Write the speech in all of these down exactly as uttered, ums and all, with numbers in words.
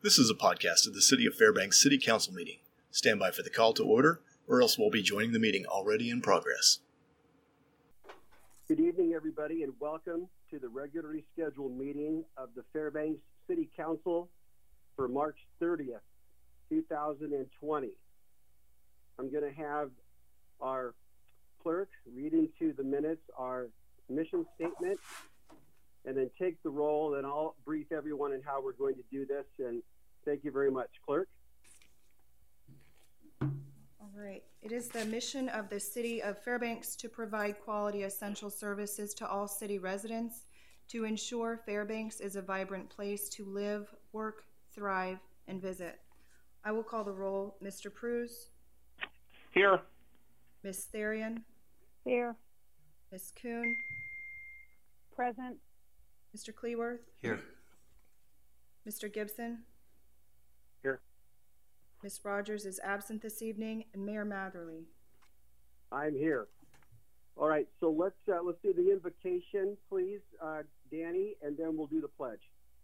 This is a podcast of the City of Fairbanks City Council meeting. Stand by for the call to order, or else we'll be joining the meeting already in progress. Good evening, everybody, and welcome to the regularly scheduled meeting of the Fairbanks City Council for March thirtieth, two thousand twenty. I'm going to have our clerk read into the minutes our mission statement and then take the roll, and I'll brief everyone on how we're going to do this. And thank you very much, clerk. All right. It is the mission of the City of Fairbanks to provide quality essential services to all city residents, to ensure Fairbanks is a vibrant place to live, work, thrive, and visit. I will call the roll. Mister Pruse? Here. Miz Therian? Here. Miz Kuhn? Present. Mister Cleworth? Here. Mister Gibson? Here. Miz Rogers is absent this evening, and Mayor Matherly. I'm here. All right, so let's uh, let's do the invocation, please, uh, Danny, and then we'll do the pledge.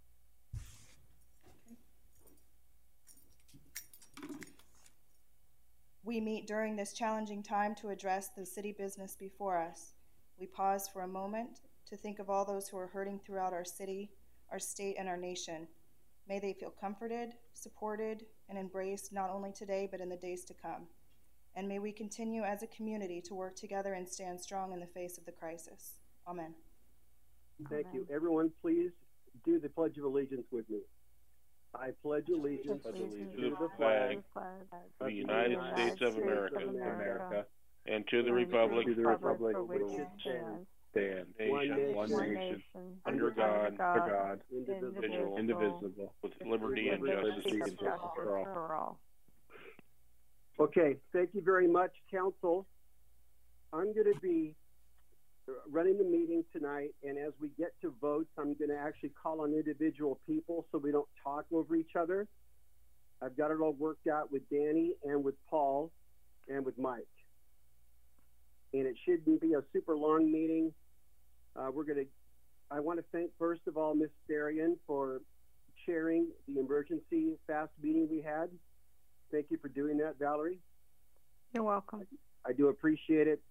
We meet during this challenging time to address the city business before us. We pause for a moment to think of all those who are hurting throughout our city, our state, and our nation. May they feel comforted, supported, and embraced not only today, but in the days to come. And may we continue as a community to work together and stand strong in the face of the crisis. Amen. Thank Amen. you. Everyone, please do the Pledge of Allegiance with me. I pledge allegiance Pledge allegiance to the flag of the United States of America, America, and to the republic, to the republic for which which it stands, stand, One nation, one one nation, nation, under God, under God, indivisible, indivisible, with liberty and justice for all. for all. Okay, thank you very much, Council. I'm going to be running the meeting tonight, and as we get to votes, I'm going to actually call on individual people so we don't talk over each other. I've got it all worked out with Danny and with Paul and with Mike. And it shouldn't be a super long meeting. Uh, we're going to, I want to thank, first of all, Miz Therian for chairing the emergency fast meeting we had. Thank you for doing that, Valerie. You're welcome. I do appreciate it.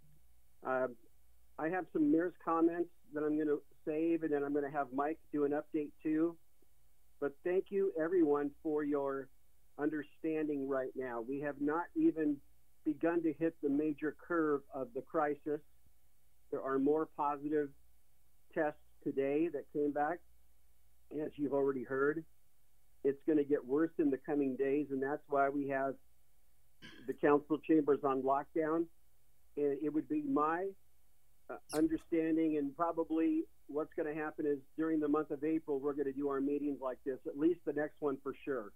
Uh, I have some mayor's comments that I'm going to save, and then I'm going to have Mike do an update too. But thank you, everyone, for your understanding right now. We have not even begun to hit the major curve of the crisis. There are more positive tests today that came back, as you've already heard. It's going to get worse in the coming days, and that's why we have the council chambers on lockdown. And it would be my uh, understanding, and probably what's going to happen is during the month of April, we're going to do our meetings like this, at least the next one for sure.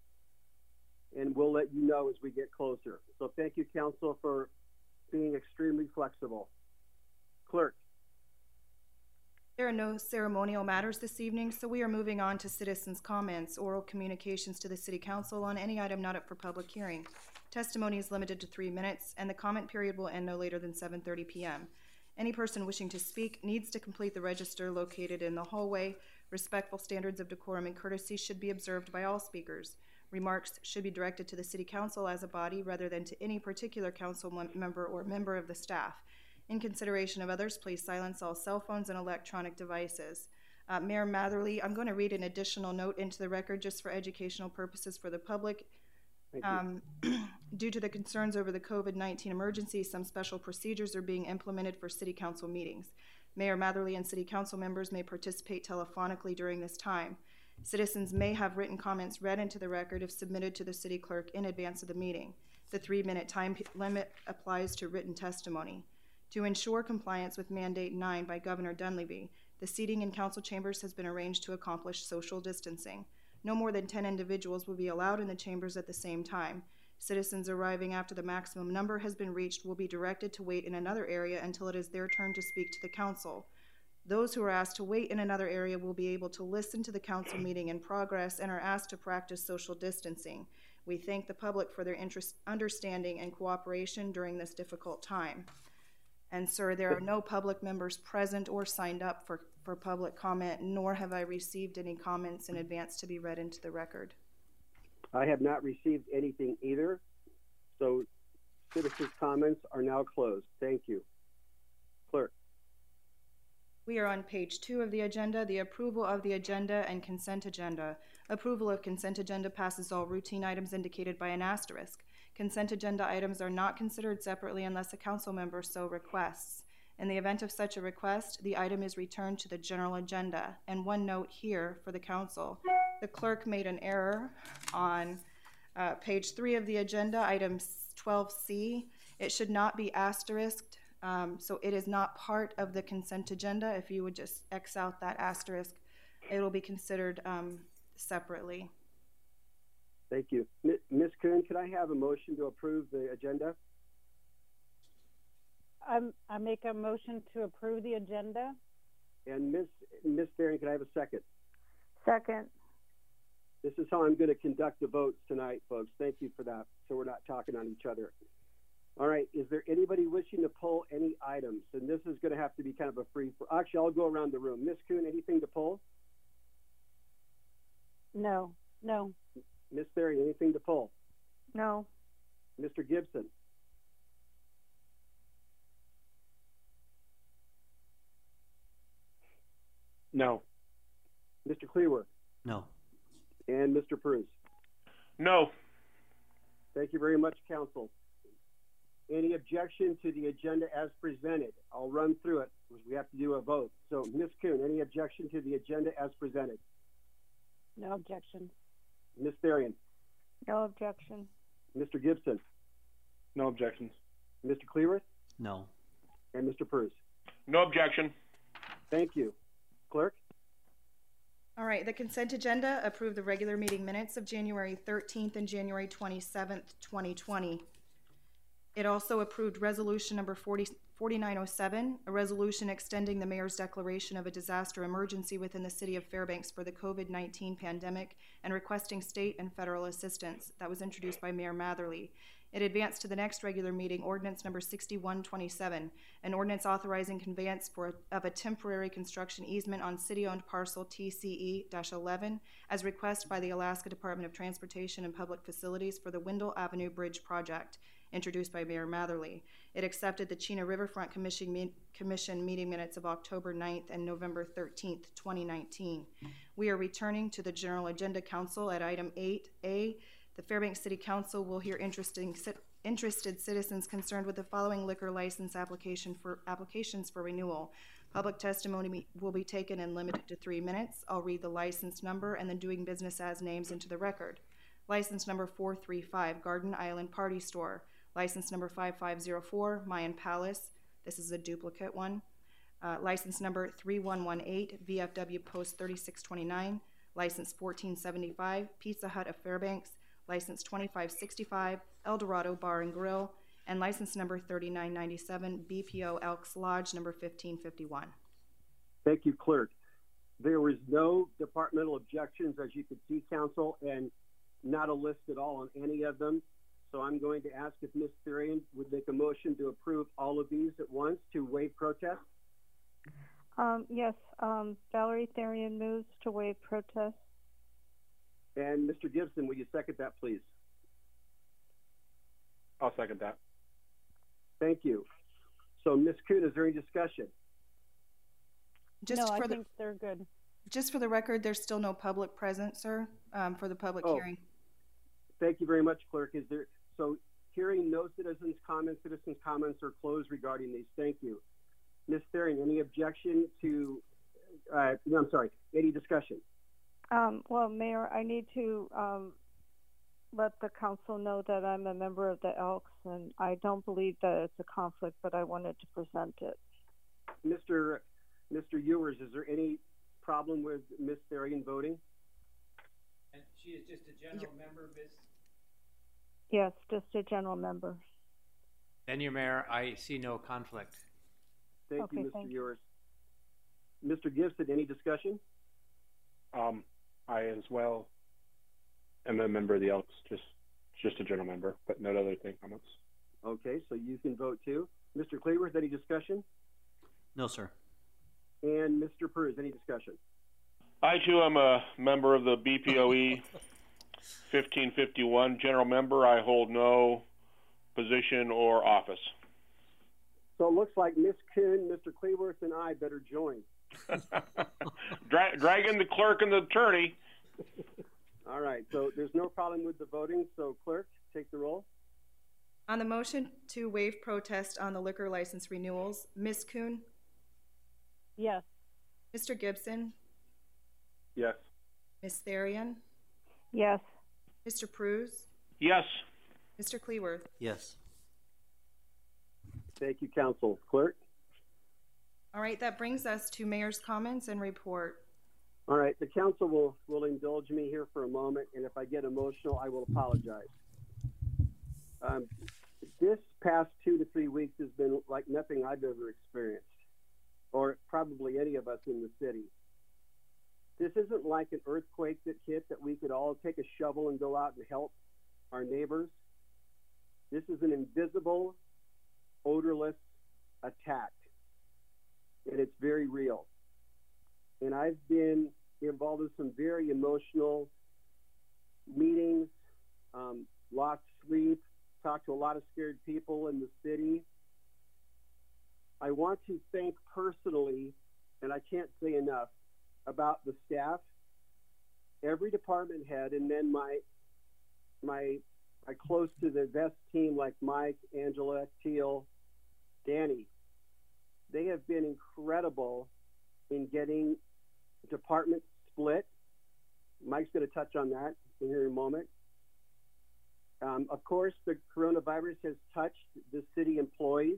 And we'll let you know as we get closer. So thank you, Council, for being extremely flexible. Clerk. There are no ceremonial matters this evening, so we are moving on to citizens' comments, oral communications to the City Council on any item not up for public hearing. Testimony is limited to three minutes, and the comment period will end no later than seven thirty p m Any person wishing to speak needs to complete the register located in the hallway. Respectful standards of decorum and courtesy should be observed by all speakers. Remarks should be directed to the City Council as a body rather than to any particular council member or member of the staff. In consideration of others, please silence all cell phones and electronic devices. Uh, Mayor Matherly, I'm going to read an additional note into the record just for educational purposes for the public. Um, due to the concerns over the COVID nineteen emergency, some special procedures are being implemented for City Council meetings. Mayor Matherly and City Council members may participate telephonically during this time. Citizens may have written comments read into the record if submitted to the City Clerk in advance of the meeting. The three-minute time limit applies to written testimony. To ensure compliance with Mandate nine by Governor Dunleavy, the seating in council chambers has been arranged to accomplish social distancing. No more than ten individuals will be allowed in the chambers at the same time. Citizens arriving after the maximum number has been reached will be directed to wait in another area until it is their turn to speak to the council. Those who are asked to wait in another area will be able to listen to the council meeting in progress and are asked to practice social distancing. We thank the public for their interest, understanding, and cooperation during this difficult time. And sir, there are no public members present or signed up for, for public comment, nor have I received any comments in advance to be read into the record. I have not received anything either. So citizens' comments are now closed. Thank you. Clerk. We are on page two of the agenda, the approval of the agenda and consent agenda. Approval of consent agenda passes all routine items indicated by an asterisk. Consent agenda items are not considered separately unless a council member so requests. In the event of such a request, the item is returned to the general agenda. And one note here for the council, the clerk made an error on uh, page three of the agenda, item twelve C. It should not be asterisked. Um, so it is not part of the consent agenda. If you would just X out that asterisk, it will be considered um, separately. Thank you. Miz Kuhn, could I have a motion to approve the agenda? I'm, I make a motion to approve the agenda. And Miz Miz Varian, can I have a second? Second. This is how I'm going to conduct the votes tonight, folks. Thank you for that, so we're not talking on each other. All right, is there anybody wishing to pull any items? And this is going to have to be kind of a free, for, actually, I'll go around the room. Miz Kuhn, anything to pull? No. No. Miz Varian, anything to pull? No. Mister Gibson? No. Mister Cleaver? No. And Mister Pruz? No. Thank you very much, council. Any objection to the agenda as presented? I'll run through it because we have to do a vote. So, Miz Kuhn, any objection to the agenda as presented? No objection. Miz Varian? No objection. Mister Gibson? No objections. Mister Cleaver? No. And Mister Pruz? No objection. Thank you. Clerk? All right, the consent agenda approved the regular meeting minutes of January thirteenth and January twenty-seventh, twenty twenty. It also approved resolution number forty, forty-nine oh seven, a resolution extending the mayor's declaration of a disaster emergency within the city of Fairbanks for the COVID nineteen pandemic and requesting state and federal assistance. That was introduced by Mayor Matherly. It advanced to the next regular meeting, ordinance number sixty-one twenty-seven, an ordinance authorizing conveyance for, of a temporary construction easement on city-owned parcel T C E eleven as requested by the Alaska Department of Transportation and Public Facilities for the Wendell Avenue Bridge project, introduced by Mayor Matherly. It accepted the Chena Riverfront Commission, me- Commission meeting minutes of October ninth and November thirteenth, twenty nineteen. We are returning to the General Agenda Council at item eight A. The Fairbanks City Council will hear interesting, interested citizens concerned with the following liquor license application for applications for renewal. Public testimony will be taken and limited to three minutes. I'll read the license number and then doing business as names into the record. License number four three five, Garden Island Party Store. License number five five zero four, Mayan Palace. This is a duplicate one. Uh, license number three one one eight, V F W Post thirty-six twenty-nine. License fourteen seventy-five, Pizza Hut of Fairbanks. License twenty-five sixty-five, El Dorado Bar and Grill. And license number thirty-nine ninety-seven, B P O Elks Lodge number fifteen fifty-one. Thank you, Clerk. There was no departmental objections, as you could see, Council, and not a list at all on any of them. So I'm going to ask if Miz Varian would make a motion to approve all of these at once to waive protest. Um, yes, um, Valerie Therian moves to waive protest. And Mister Gibson, will you second that, please? I'll second that. Thank you. So, Miz Kuhn, is there any discussion? Just no, for I the, think they're good. Just for the record, there's still no public present, sir, um, for the public Oh. hearing. Thank you very much, Clerk. Is there so hearing no citizens' comments, citizens' comments are closed regarding these. Thank you. Miz Therian, any objection to? Uh, no, I'm sorry. Any discussion? Um, well, Mayor, I need to um, let the council know that I'm a member of the Elks, and I don't believe that it's a conflict, but I wanted to present it. Mister Mister Ewers, is there any problem with Miz Therian voting? And she is just a general yeah. member, Miz Yes, just a general member. Then, your Mayor, I see no conflict. Thank okay, you, Mister Thank Ewers. You. Mister Gibson, any discussion? Um, I as well am a member of the Elks, just just a general member, but no other thing comments. Okay, so you can vote too. Mister Cleaver, any discussion? No, sir. And Mister Pruz, any discussion? I too am a member of the B P O E fifteen fifty-one, general member. I hold no position or office. So it looks like Miss Kuhn, Mister Cleworth, and I better join. Dra- dragging the clerk and the attorney. All right, so there's no problem with the voting, so clerk, take the roll. On the motion to waive protest on the liquor license renewals, Miz Kuhn, Yes. Mister Gibson, Yes. Miz Therian, Yes. Mister Pruse, Yes. Mister Cleworth. Yes. Thank you, council. Clerk? All right, that brings us to mayor's comments and report. All right, the council will, will indulge me here for a moment, and if I get emotional, I will apologize. Um, this past two to three weeks has been like nothing I've ever experienced, or probably any of us in the city. This isn't like an earthquake that hit that we could all take a shovel and go out and help our neighbors. This is an invisible, odorless attack, and it's very real. And I've been involved in some very emotional meetings, um, lost sleep, talked to a lot of scared people in the city. I want to thank personally, and I can't say enough, about the staff, every department head, and then my my my close to the best team like Mike, Angela, Teal, Danny. They have been incredible in getting departments split. Mike's going to touch on that in here in a moment. Um, of course, the coronavirus has touched the city employees,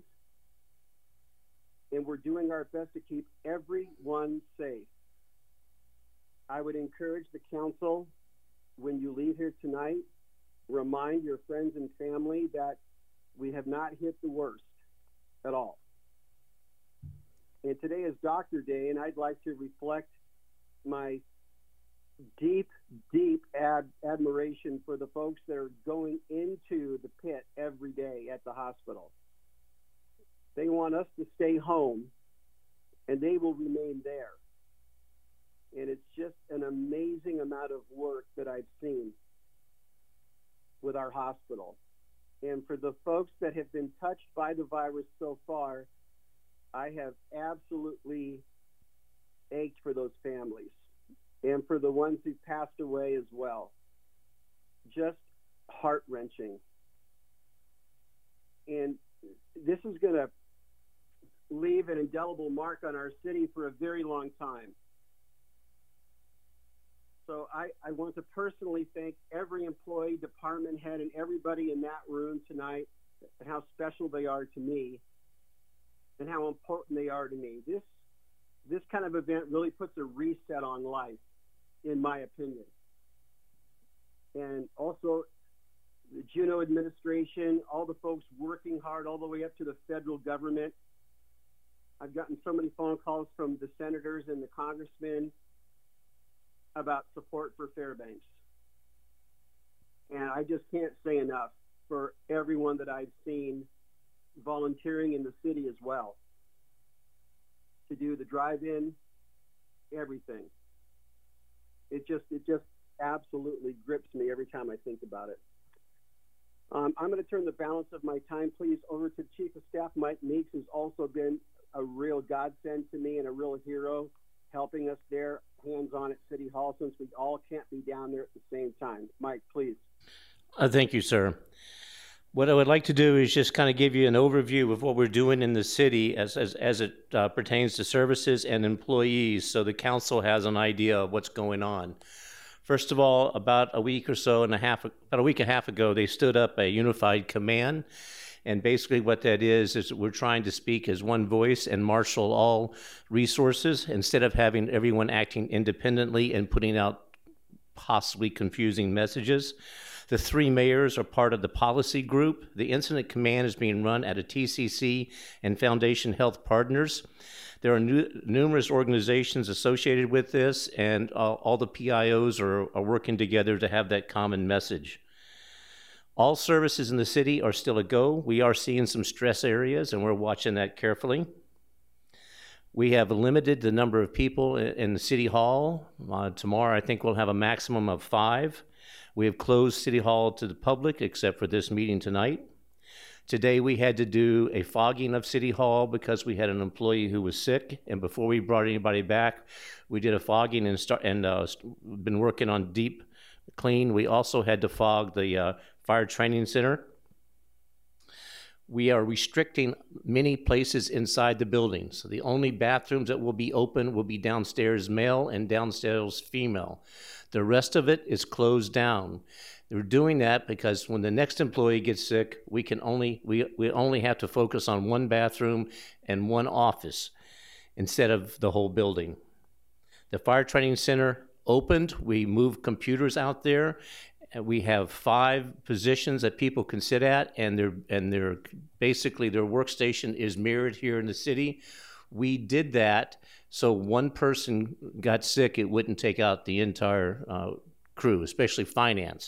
and we're doing our best to keep everyone safe. I would encourage the council, when you leave here tonight, remind your friends and family that we have not hit the worst at all. And today is Doctor Day, and I'd like to reflect my deep, deep ad- admiration for the folks that are going into the pit every day at the hospital. They want us to stay home, and they will remain there. And it's just an amazing amount of work that I've seen with our hospital. And for the folks that have been touched by the virus so far, I have absolutely ached for those families and for the ones who passed away as well. Just heart-wrenching. And this is going to leave an indelible mark on our city for a very long time. So I, I want to personally thank every employee, department head, and everybody in that room tonight, and how special they are to me and how important they are to me. This, this kind of event really puts a reset on life, in my opinion. And also the Juneau administration, all the folks working hard all the way up to the federal government. I've gotten so many phone calls from the senators and the congressmen about support for Fairbanks. And I just can't say enough for everyone that I've seen volunteering in the city as well to do the drive-in, everything. It just, it just absolutely grips me every time I think about it. Um, I'm going to turn the balance of my time, please, over to Chief of Staff Mike Meeks, who's also been a real godsend to me and a real hero, helping us there hands-on at City Hall, since we all can't be down there at the same time. Mike, please. Uh, thank you, sir. What I would like to do is just kind of give you an overview of what we're doing in the city as as, as it uh, pertains to services and employees, so the council has an idea of what's going on. First of all, about a week or so and a half, about a week and a half ago, they stood up a unified command. And basically what that is, is we're trying to speak as one voice and marshal all resources instead of having everyone acting independently and putting out possibly confusing messages. The three mayors are part of the policy group. The incident command is being run at a T C C and Foundation Health Partners. There are nu- numerous organizations associated with this, and uh, all the P I Os are, are working together to have that common message. All services in the city are still a go. We are seeing some stress areas, and we're watching that carefully. We have limited the number of people in, in the City Hall. Uh, tomorrow, I think we'll have a maximum of five. We have closed City Hall to the public except for this meeting tonight. Today, we had to do a fogging of City Hall because we had an employee who was sick, and before we brought anybody back, we did a fogging and start and uh, been working on deep clean. We also had to fog the uh, fire training center. We are restricting many places inside the building. So the only bathrooms that will be open will be downstairs male and downstairs female. The rest of it is closed down. They're doing that because when the next employee gets sick, we can only we, we only have to focus on one bathroom and one office instead of the whole building. The fire training center opened. We moved computers out there. And we have five positions that people can sit at, and they're and they're basically their workstation is mirrored here in the city. We did that so one person got sick, it wouldn't take out the entire uh, crew, especially finance.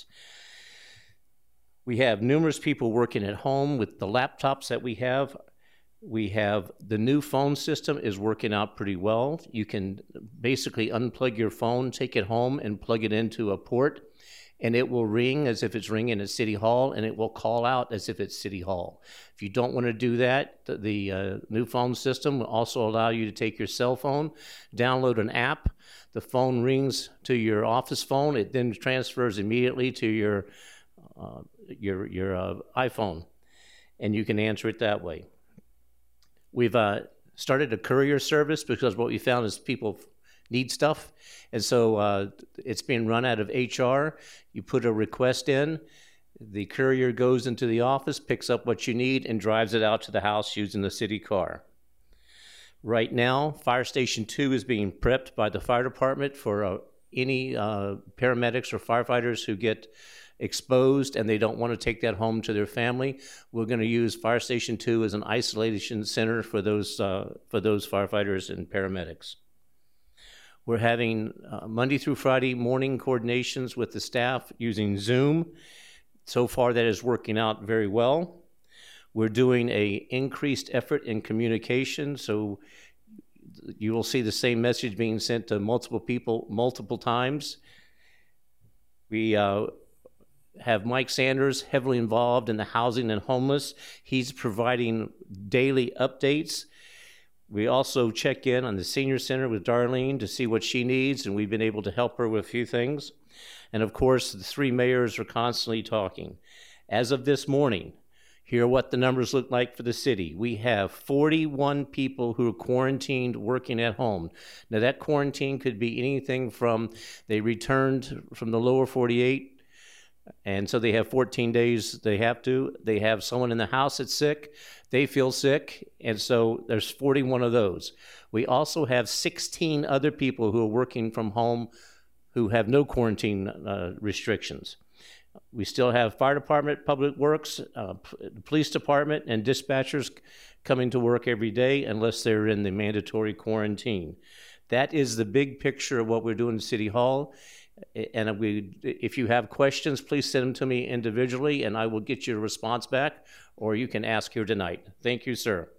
We have numerous people working at home with the laptops that we have. We have the new phone system is working out pretty well. You can basically unplug your phone, take it home, and plug it into a port, and it will ring as if it's ringing at City Hall, and it will call out as if it's City Hall. If you don't want to do that, the, the uh, new phone system will also allow you to take your cell phone, download an app. The phone rings to your office phone. It then transfers immediately to your uh, your your uh, iPhone, and you can answer it that way. We've uh, started a courier service because what we found is people need stuff, and so uh, it's being run out of H R. You put a request in, the courier goes into the office, picks up what you need, and drives it out to the house using the city car. Right now, Fire Station two is being prepped by the fire department for uh, any uh, paramedics or firefighters who get exposed and they don't want to take that home to their family. We're going to use Fire Station two as an isolation center for those uh, for those firefighters and paramedics. We're having uh, Monday through Friday morning coordinations with the staff using Zoom. So far, that is working out very well. We're doing a increased effort in communication, so you will see the same message being sent to multiple people multiple times. We uh, have Mike Sanders heavily involved in the housing and homeless. He's providing daily updates. We also check in on the senior center with Darlene to see what she needs, and we've been able to help her with a few things. And of course, the three mayors are constantly talking. As of this morning, here are what the numbers look like for the city. We have forty-one people who are quarantined working at home. Now that quarantine could be anything from they returned from the lower forty-eight, and so they have fourteen days they have to. They have someone in the house that's sick. They feel sick, and so there's forty-one of those. We also have sixteen other people who are working from home who have no quarantine uh, restrictions. We still have fire department, public works, uh, police department, and dispatchers coming to work every day unless they're in the mandatory quarantine. That is the big picture of what we're doing in City Hall. And we, if you have questions, please send them to me individually, and I will get you a response back, or you can ask here tonight. Thank you, sir.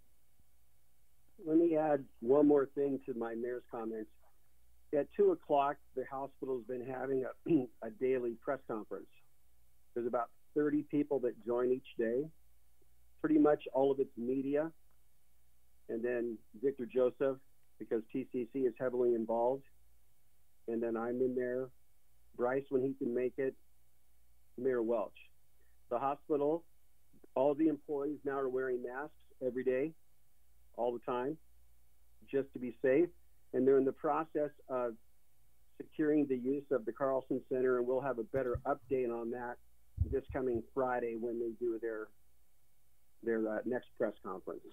Let me add one more thing to my mayor's comments. At two o'clock, the hospital's been having a, a daily press conference. There's about thirty people that join each day. Pretty much all of it's media. And then Victor Joseph, because T C C is heavily involved. And then I'm in there. Bryce, when he can make it. Mayor Welch. The hospital, all the employees now are wearing masks every day, all the time, just to be safe. And they're in the process of securing the use of the Carlson Center, and we'll have a better update on that this coming Friday when they do their their uh, next press conference.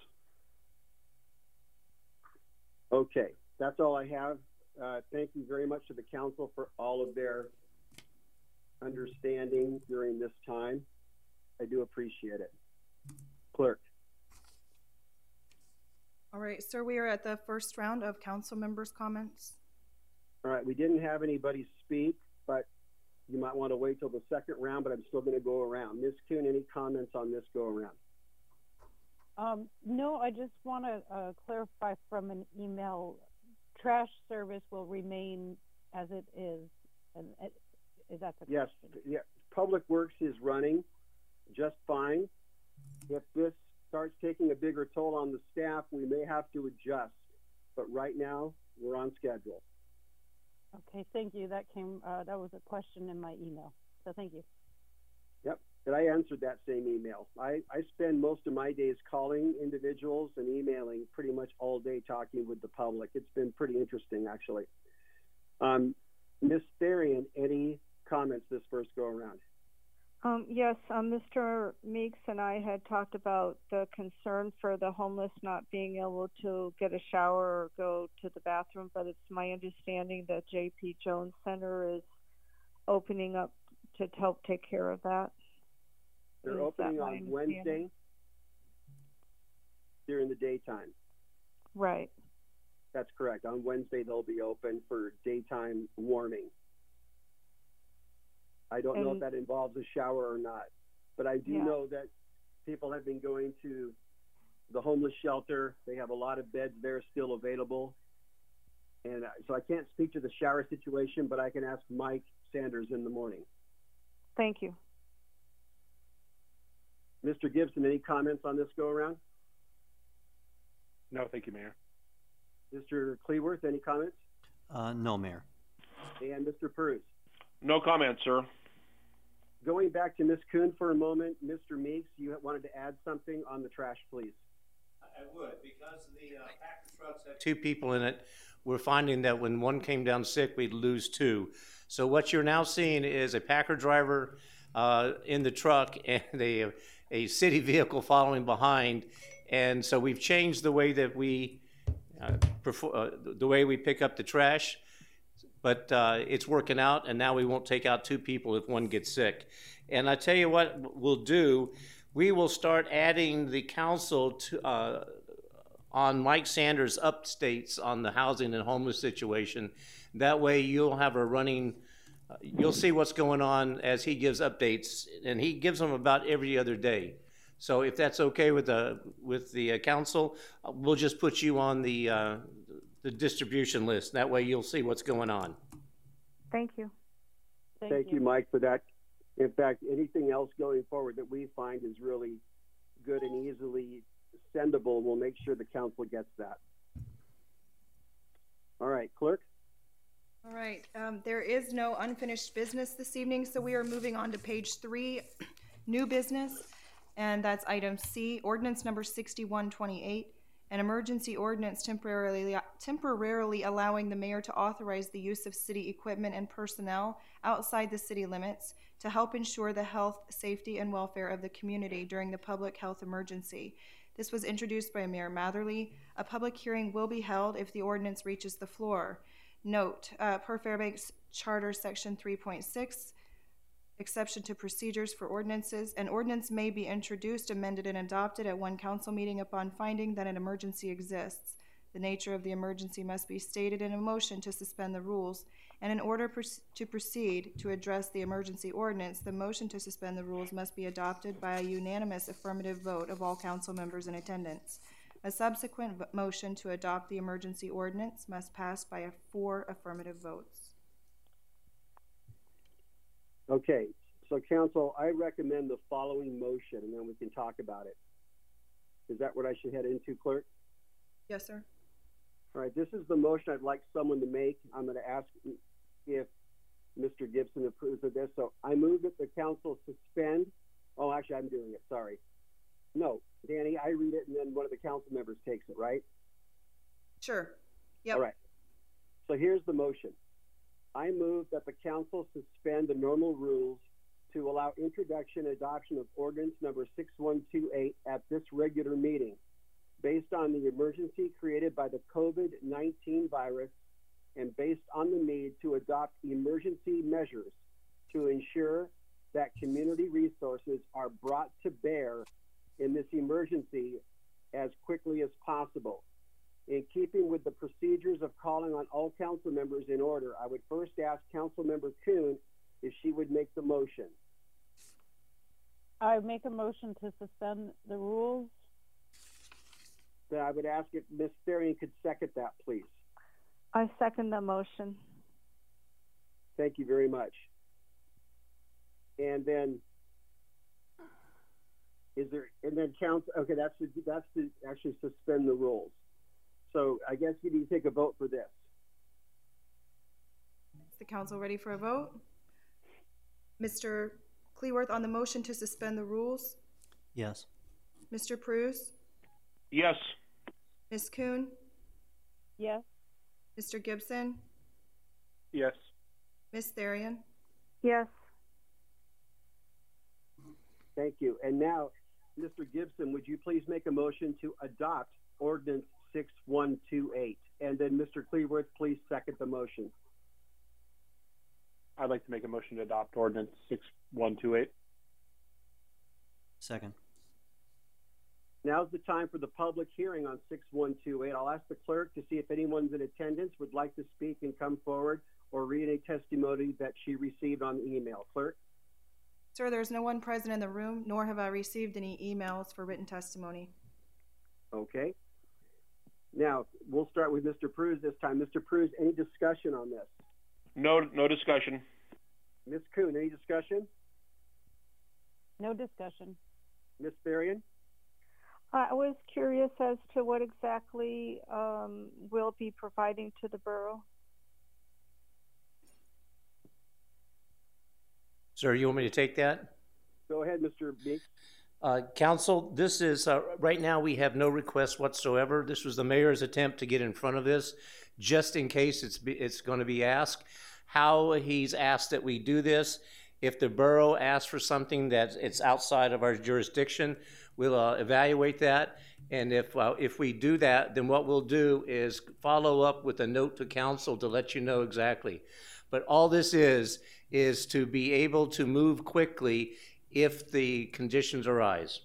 Okay, that's all I have. Uh, thank you very much to the council for all of their understanding during this time. I do appreciate it. Clerk. All right, sir, we are at the first round of council members' comments. All right, we didn't have anybody speak, but you might want to wait till the second round, but I'm still going to go around. Miz Kuhn, any comments on this go around? Um, no, I just want to uh, clarify from an email. Trash service will remain as it is, and it, is that the Yes, question? yeah. Public Works is running just fine. If this starts taking a bigger toll on the staff, we may have to adjust. But right now, we're on schedule. Okay, thank you. That came. Uh, that was a question in my email. So thank you. Yep, and I answered that same email. I, I spend most of my days calling individuals and emailing pretty much all day talking with the public. It's been pretty interesting, actually. Um, Miz Therian, any comments this first go around? Um, yes, um, Mister Meeks and I had talked about the concern for the homeless not being able to get a shower or go to the bathroom, but it's my understanding that J P Jones Center is opening up to help take care of that. They're Is opening that my on Wednesday understanding? during the daytime. Right. That's correct. On Wednesday, they'll be open for daytime warming. I don't know if And- that involves a shower or not, but I do Yeah. know that people have been going to the homeless shelter. They have a lot of beds there still available. And uh, so I can't speak to the shower situation, but I can ask Mike Sanders in the morning. Thank you. Mister Gibson, any comments on this go around? No, thank you, Mayor. Mister Cleworth, any comments? Uh, no, Mayor. And Mister Peruz. No comment, sir. Going back to Miz Kuhn for a moment, Mister Meeks, you wanted to add something on the trash, please. I would, because the uh, packer trucks have two people in it. We're finding that when one came down sick, we'd lose two. So what you're now seeing is a packer driver uh, in the truck and a, a city vehicle following behind. And so we've changed the way that we, uh, perfor- uh, the way we pick up the trash. But uh, it's working out, and now we won't take out two people if one gets sick. And I tell you what we'll do, we will start adding the council to, uh, on Mike Sanders' updates on the housing and homeless situation. That way you'll have a running, uh, you'll see what's going on as he gives updates, and he gives them about every other day. So if that's okay with the, with the uh, council, uh, we'll just put you on the, uh, the distribution list. That way you'll see what's going on. Thank you. Thank, Thank you. you, Mike, for that. In fact, anything else going forward that we find is really good and easily sendable, we'll make sure the council gets that. All right, clerk. All right, um, there is no unfinished business this evening, so we are moving on to page three, new business, and that's item C, ordinance number sixty-one twenty-eight. An emergency ordinance temporarily temporarily allowing the mayor to authorize the use of city equipment and personnel outside the city limits to help ensure the health, safety, and welfare of the community during the public health emergency. This was introduced by Mayor Matherly. A public hearing will be held if the ordinance reaches the floor. Note, uh, per Fairbanks Charter Section three point six, exception to procedures for ordinances, an ordinance may be introduced, amended, and adopted at one council meeting upon finding that an emergency exists. The nature of the emergency must be stated in a motion to suspend the rules, and in order pr- to proceed to address the emergency ordinance, the motion to suspend the rules must be adopted by a unanimous affirmative vote of all council members in attendance. A subsequent v- motion to adopt the emergency ordinance must pass by a four affirmative votes. Okay, so council, I recommend the following motion, and then we can talk about it. Is that what I should head into, clerk? Yes, sir. All right, this is the motion I'd like someone to make. I'm going to ask if Mister Gibson approves of this. So I move that the council suspend. Oh, actually, I'm doing it. Sorry. No, Danny, I read it, and then one of the council members takes it, right? Sure. Yep. All right. So here's the motion. I move that the council suspend the normal rules to allow introduction and adoption of ordinance number six one two eight at this regular meeting based on the emergency created by the COVID nineteen virus and based on the need to adopt emergency measures to ensure that community resources are brought to bear in this emergency as quickly as possible. In keeping with the procedures of calling on all council members in order, I would first ask Council Member Kuhn if she would make the motion. I make a motion to suspend the rules. then I would ask if Miz Therian could second that, please. I second the motion. Thank you very much. And then, is there, and then council, okay, that's to, that's to actually suspend the rules. So I guess we need to take a vote for this. Is the council ready for a vote? Mister Cleworth, on the motion to suspend the rules? Yes. Mister Pruse? Yes. Miz Kuhn? Yes. Mister Gibson? Yes. Miz Therian? Yes. Thank you. And now, Mister Gibson, would you please make a motion to adopt ordinance six one two eight? And then Mister Cleworth, please second the motion. I'd like to make a motion to adopt ordinance six one two eight. Second. Now's the time for the public hearing on six one two eight. I'll ask the clerk to see if anyone's in attendance would like to speak and come forward or read a testimony that she received on email. Clerk? Sir, there's no one present in the room, nor have I received any emails for written testimony. Okay. Now, we'll start with Mister Pruse this time. Mister Pruse, any discussion on this? No, no discussion. Miz Kuhn, any discussion? No discussion. Miz Therian? I was curious as to what exactly um, we'll be providing to the borough. Sir, you want me to take that? Go ahead, Mister Meeks. Uh, Council, this is, uh, right now we have no requests whatsoever. This was the mayor's attempt to get in front of this, just in case it's, be, it's going to be asked. How he's asked that we do this, if the borough asks for something that it's outside of our jurisdiction, we'll uh, evaluate that. And if, uh, if we do that, then what we'll do is follow up with a note to council to let you know exactly. But all this is, is to be able to move quickly if the conditions arise.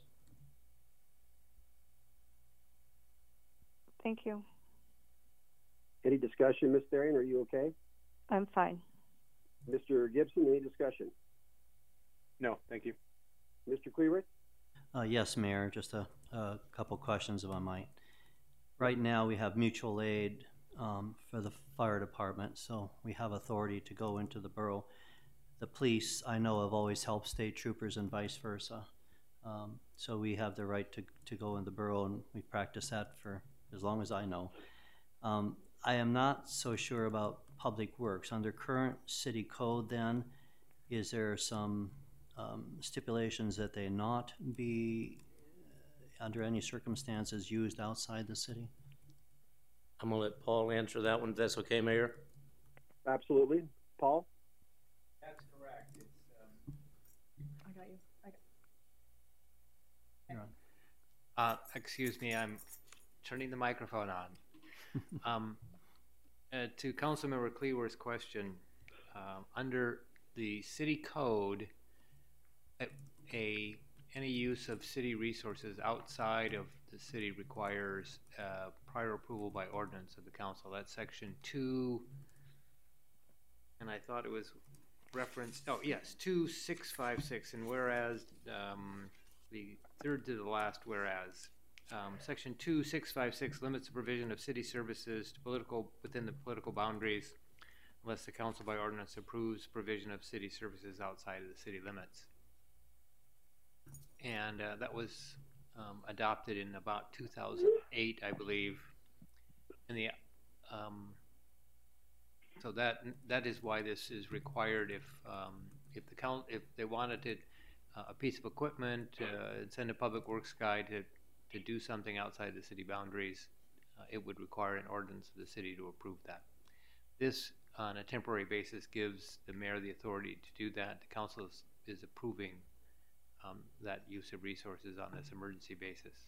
Thank you. Any discussion, Miz Therian? Are you okay? I'm fine. Mister Gibson, any discussion? No, thank you. Mister Cleworth? Uh, yes, Mayor, just a, a couple questions if I might. Right now we have mutual aid um, for the fire department, so we have authority to go into the borough. The police, I know, have always helped state troopers and vice versa. Um, so we have the right to, to go in the borough, and we've practiced that for as long as I know. Um, I am not so sure about public works. Under current city code then, is there some um, stipulations that they not be, uh, under any circumstances, used outside the city? I'm gonna let Paul answer that one, if that's okay, Mayor? Absolutely. Paul? That's correct. It's, um, I got you. I got You're on. uh, excuse me, I'm turning the microphone on. um, uh, to Councilmember Cleworth's question, uh, under the city code, a, a any use of city resources outside of the city requires uh, prior approval by ordinance of the council. That's section two, and I thought it was referenced, oh yes, two six five six, and whereas, um, the third to the last whereas, um, section two six five six limits the provision of city services to political, within the political boundaries, unless the council by ordinance approves provision of city services outside of the city limits. And uh, that was um, adopted in about two thousand eight, I believe. And the um, so that that is why this is required. If um, if the count if they wanted to, uh, a piece of equipment, uh, send a public works guy to to do something outside the city boundaries, uh, it would require an ordinance of the city to approve that. This, on a temporary basis, gives the mayor the authority to do that. The council is, is approving Um, that use of resources on this emergency basis.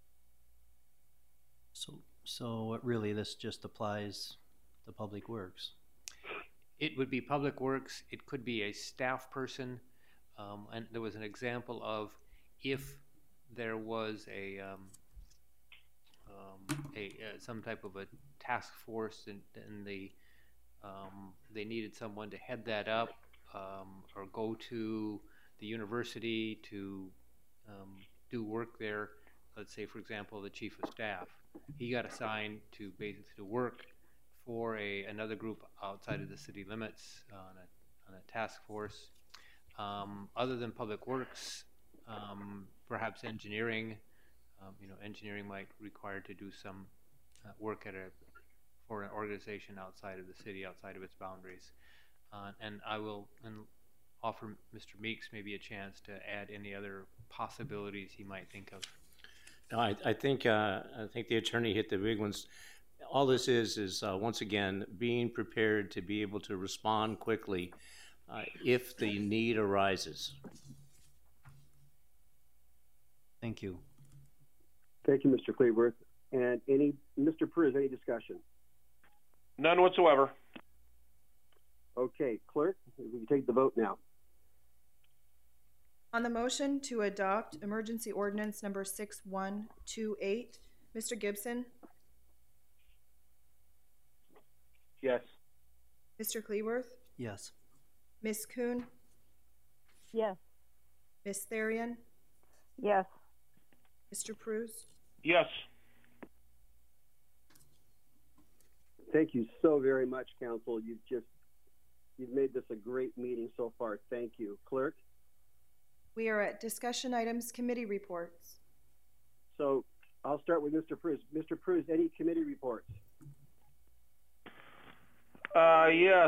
So, so what really this just applies to public works? It would be public works, it could be a staff person, um, and there was an example of if there was a, um, um, a uh, some type of a task force and, and the um, they needed someone to head that up, um, or go to the university to um, do work there, let's say, for example, the chief of staff, he got assigned to basically to work for a another group outside of the city limits uh, on a on a task force. Um, other than public works, um, perhaps engineering. Um, you know, engineering might require to do some uh, work at a for an organization outside of the city, outside of its boundaries. Uh, and I will and offer Mister Meeks maybe a chance to add any other possibilities he might think of. No, I, I think uh, I think the attorney hit the big ones. All this is is uh, once again being prepared to be able to respond quickly uh, if the need arises. Thank you. Thank you, Mister Cleworth. And any, Mister Perez, any discussion? None whatsoever. Okay, clerk, we can take the vote now. On the motion to adopt emergency ordinance number six one two eight, Mister Gibson, Yes. Mister Cleworth, Yes. Miz Kuhn, Yes. Miz Therian, Yes. Mister Pruz. Yes. Thank you so very much, Council. You've just, you've made this a great meeting so far. Thank you. Clerk? We are at discussion items, committee reports. So I'll start with Mister Pruz. Mister Pruz, any committee reports? Uh, yes.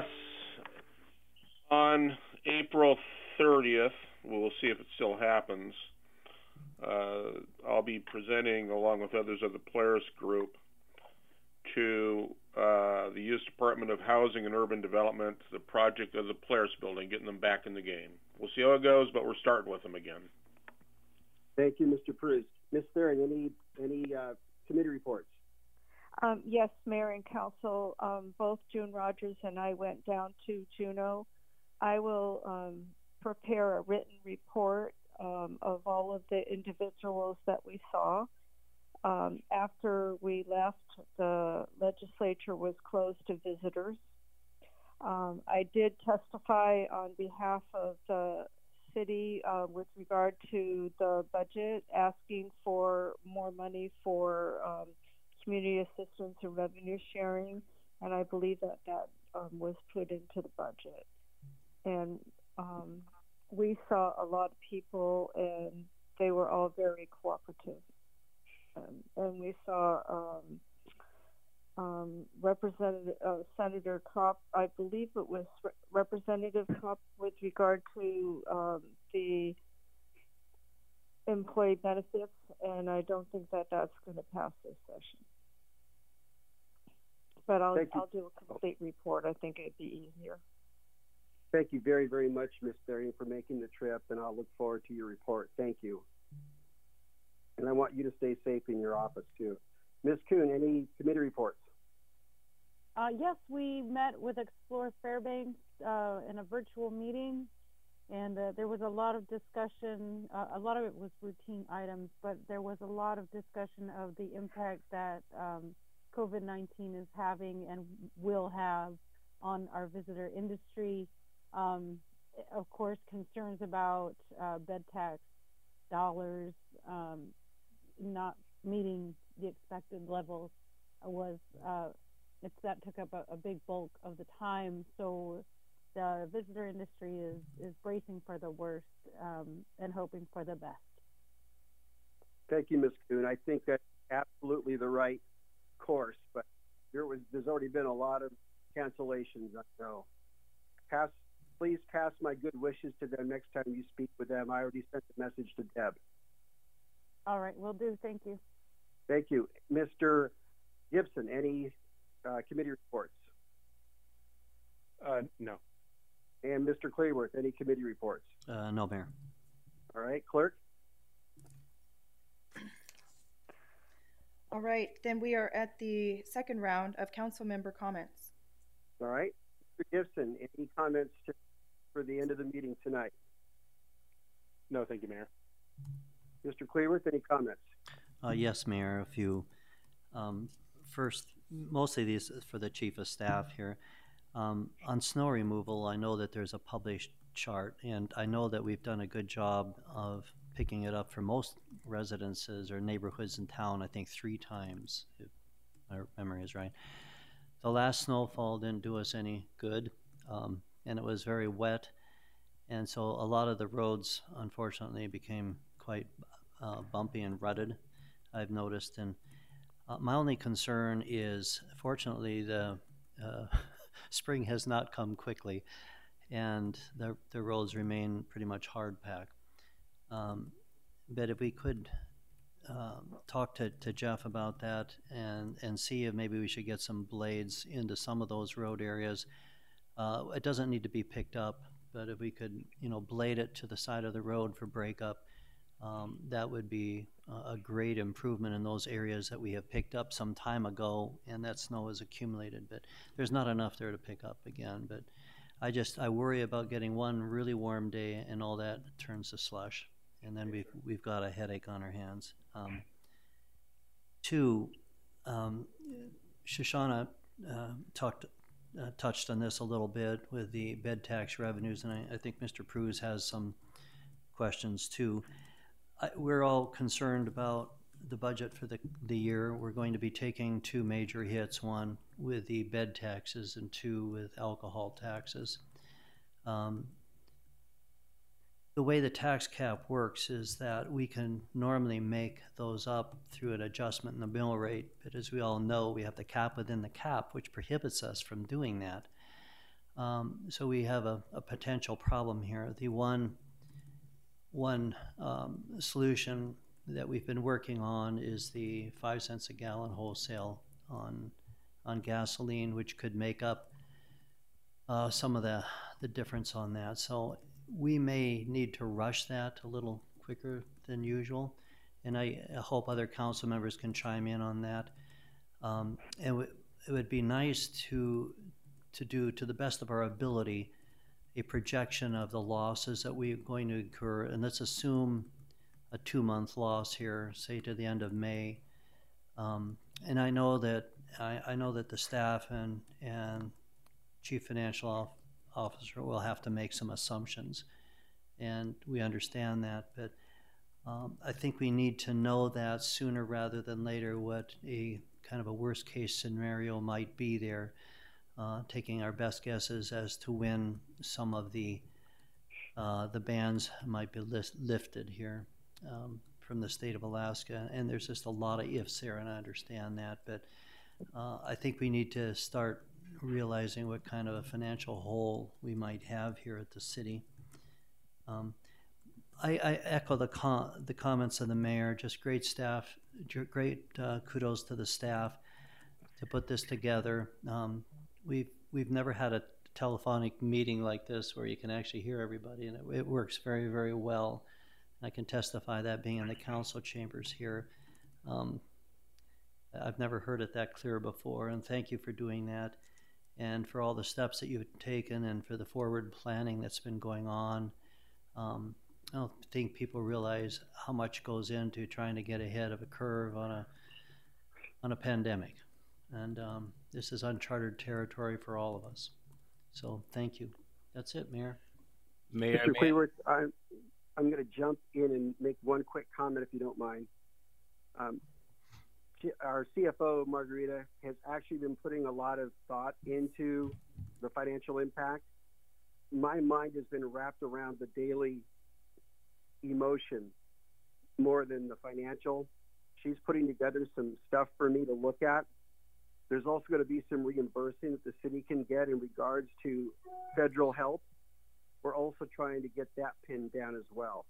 On April thirtieth, we'll see if it still happens. Uh, I'll be presenting, along with others of the Polaris Group, to uh, the U S Department of Housing and Urban Development, the project of the Polaris building, getting them back in the game. We'll see how it goes, but we're starting with them again. Thank you, Mister Pruz. Miz Theron, any, any uh, committee reports? Um, yes, Mayor and Council, um, both June Rogers and I went down to Juneau. I will um, prepare a written report um, of all of the individuals that we saw. Um, after we left, the legislature was closed to visitors. Um, I did testify on behalf of the city uh, with regard to the budget, asking for more money for um, community assistance and revenue sharing, and I believe that that um, was put into the budget. And um, we saw a lot of people, and they were all very cooperative. Um, and we saw um, um, Representative uh, Senator Kopp, I believe it was Re- Representative Kopp, with regard to um, the employee benefits, and I don't think that that's going to pass this session. But I'll I'll do a complete report. I think it'd be easier. Thank you very, very much, Miz Therian, for making the trip, and I'll look forward to your report. Thank you. And I want you to stay safe in your office, too. Miz Kuhn, any committee reports? Uh, yes, we met with Explore Fairbanks uh, in a virtual meeting, and uh, there was a lot of discussion. Uh, a lot of it was routine items, but there was a lot of discussion of the impact that um, COVID nineteen is having and will have on our visitor industry. Um, of course, concerns about uh, bed tax dollars um, not meeting the expected levels was uh, it's that took up a, a big bulk of the time. So the visitor industry is is bracing for the worst um, and hoping for the best. Thank you, Miz Kuhn. I think that's absolutely the right course, but there was there's already been a lot of cancellations. I know. Pass, please pass my good wishes to them next time you speak with them. I already sent the message to Deb. All right, will do. Thank you. Thank you, Mister Gibson. Any uh, committee reports? Uh, no. And Mister Cleworth, any committee reports? Uh, no, Mayor. All right, clerk. All right, then we are at the second round of council member comments. All right, Mister Gibson, any comments to, for the end of the meeting tonight? No, thank you, Mayor. Mister Cleworth, any comments? Uh, yes, Mayor, a few. Um, first, mostly these for the Chief of Staff here. Um, on snow removal, I know that there's a published chart, and I know that we've done a good job of picking it up for most residences or neighborhoods in town, I think three times, if my memory is right. The last snowfall didn't do us any good, um, and it was very wet, and so a lot of the roads, unfortunately, became quite uh, bumpy and rutted, I've noticed. And uh, my only concern is, fortunately, the uh, spring has not come quickly, and the, the roads remain pretty much hard packed. Um, but if we could um, talk to, to Jeff about that and, and see if maybe we should get some blades into some of those road areas. Uh, it doesn't need to be picked up, but if we could, you know, blade it to the side of the road for breakup, um, that would be a, a great improvement in those areas that we have picked up some time ago, and that snow is accumulated. But there's not enough there to pick up again. But I just, I worry about getting one really warm day and all that turns to slush, and then we've, we've got a headache on our hands. Um, two, um, Shoshana uh, talked, uh, touched on this a little bit with the bed tax revenues, and I, I think Mister Pruz has some questions too. I, we're all concerned about the budget for the, the year. We're going to be taking two major hits, one with the bed taxes and two with alcohol taxes. Um, the way the tax cap works is that we can normally make those up through an adjustment in the mill rate, but as we all know, we have the cap within the cap, which prohibits us from doing that. Um, so we have a, a potential problem here. The one, one um, solution that we've been working on is the five cents a gallon wholesale on on gasoline, which could make up uh, some of the, the difference on that. So we may need to rush that a little quicker than usual, and I, I hope other council members can chime in on that. Um, and w it would be nice to to do, to the best of our ability, a projection of the losses that we're going to incur, and let's assume a two-month loss here, say to the end of May. Um, and I know that I, I know that the staff and and chief financial officer will have to make some assumptions, and we understand that. But um, I think we need to know that sooner rather than later what a kind of a worst-case scenario might be there. Uh, taking our best guesses as to when some of the uh, the bans might be list, lifted here. Um, from the state of Alaska, and there's just a lot of ifs there, and I understand that, but uh, I think we need to start realizing what kind of a financial hole we might have here at the city. Um, I, I echo the, com the comments of the mayor, just great staff, great uh, kudos to the staff to put this together. Um, we've, we've never had a telephonic meeting like this where you can actually hear everybody, and it, it works very, very well. I can testify that being in the council chambers here. Um, I've never heard it that clear before, and thank you for doing that, and for all the steps that you've taken, and for the forward planning that's been going on. Um, I don't think people realize how much goes into trying to get ahead of a curve on a on a pandemic, and um, this is uncharted territory for all of us. So thank you. That's it, Mayor. Mayor, Mister Cleaver, I'm, I'm going to jump in and make one quick comment, if you don't mind. Um, our C F O, Margarita, has actually been putting a lot of thought into the financial impact. My mind has been wrapped around the daily emotion more than the financial. She's putting together some stuff for me to look at. There's also going to be some reimbursing that the city can get in regards to federal help. We're also trying to get that pinned down as well.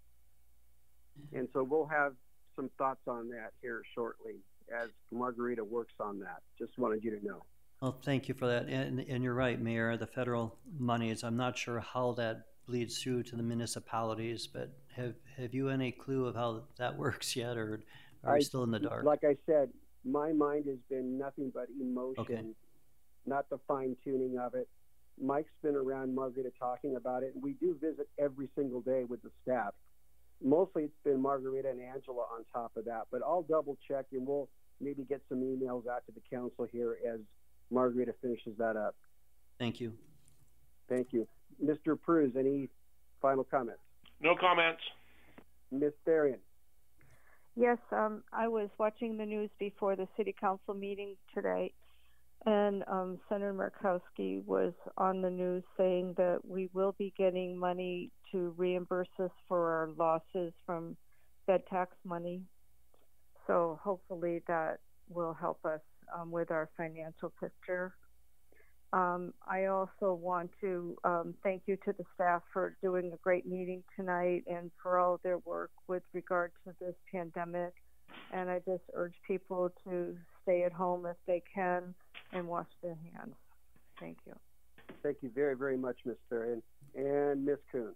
And so we'll have some thoughts on that here shortly as Margarita works on that. Just wanted you to know. Well, thank you for that. And, and you're right, Mayor, the federal monies, I'm not sure how that bleeds through to the municipalities, but have, have you any clue of how that works yet, or are I, we still in the dark? Like I said, my mind has been nothing but emotion, okay. Not the fine tuning of it. Mike's been around Margarita talking about it, and we do visit every single day with the staff. Mostly it's been Margarita and Angela on top of that, but I'll double check, and we'll maybe get some emails out to the council here as Margarita finishes that up. Thank you. Thank you. Mister Pruz, any final comments? No comments. Miz Therian. Yes, um, I was watching the news before the city council meeting today, and um, Senator Murkowski was on the news saying that we will be getting money to reimburse us for our losses from bed tax money. So hopefully that will help us um, with our financial picture. Um, I also want to um, thank you to the staff for doing a great meeting tonight and for all their work with regard to this pandemic. And I just urge people to stay at home if they can and wash their hands. Thank you. Thank you very, very much, Miz Therian. And Miz Kuhn.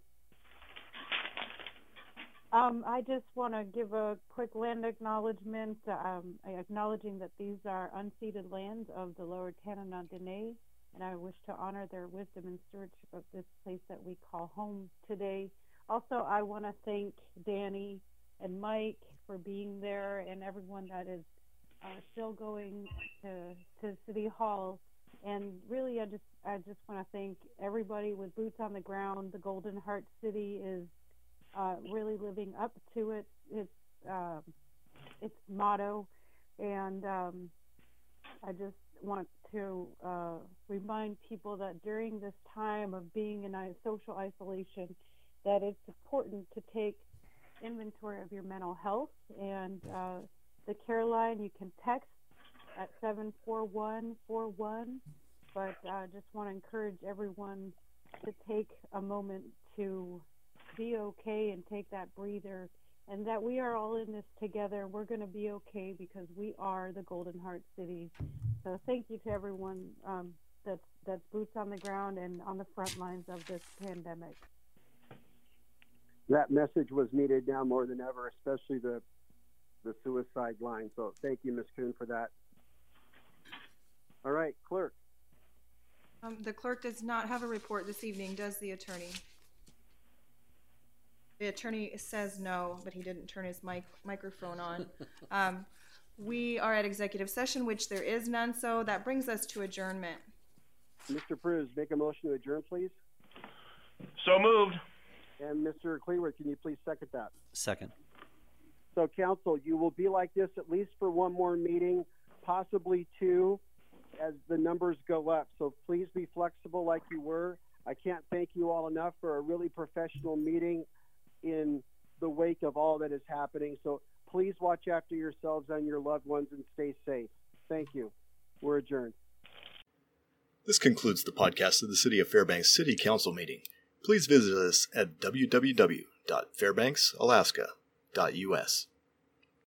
Um, I just want to give a quick land acknowledgement, um, acknowledging that these are unceded lands of the Lower Tanana Dene, and I wish to honor their wisdom and stewardship of this place that we call home today. Also, I want to thank Danny and Mike for being there, and everyone that is uh, still going to to City Hall. And really, I just I just want to thank everybody with boots on the ground. The Golden Heart City is uh, really living up to its its uh, its motto, and um, I just want to uh, remind people that during this time of being in social isolation, that it's important to take inventory of your mental health. And uh, the care line, you can text at seven four one four one, but I uh, just want to encourage everyone to take a moment to be okay and take that breather, and that we are all in this together. We're going to be okay because we are the Golden Heart City. So thank you to everyone um, that's, that's boots on the ground and on the front lines of this pandemic. That message was needed now more than ever, especially the the suicide line. So thank you, Miz Kuhn, for that. All right, clerk. Um, the clerk does not have a report this evening, does the attorney? The attorney says no, but he didn't turn his mic microphone on. Um, we are at executive session, which there is none, so that brings us to adjournment. Mister Pruz, make a motion to adjourn, please. So moved. And Mister Cleaver, can you please second that? Second. So, council, you will be like this at least for one more meeting, possibly two, as the numbers go up. So please be flexible like you were. I can't thank you all enough for a really professional meeting in the wake of all that is happening. So please watch after yourselves and your loved ones and stay safe. Thank you. We're adjourned. This concludes the podcast of the City of Fairbanks City Council meeting. Please visit us at w w w dot fairbanks alaska dot u s.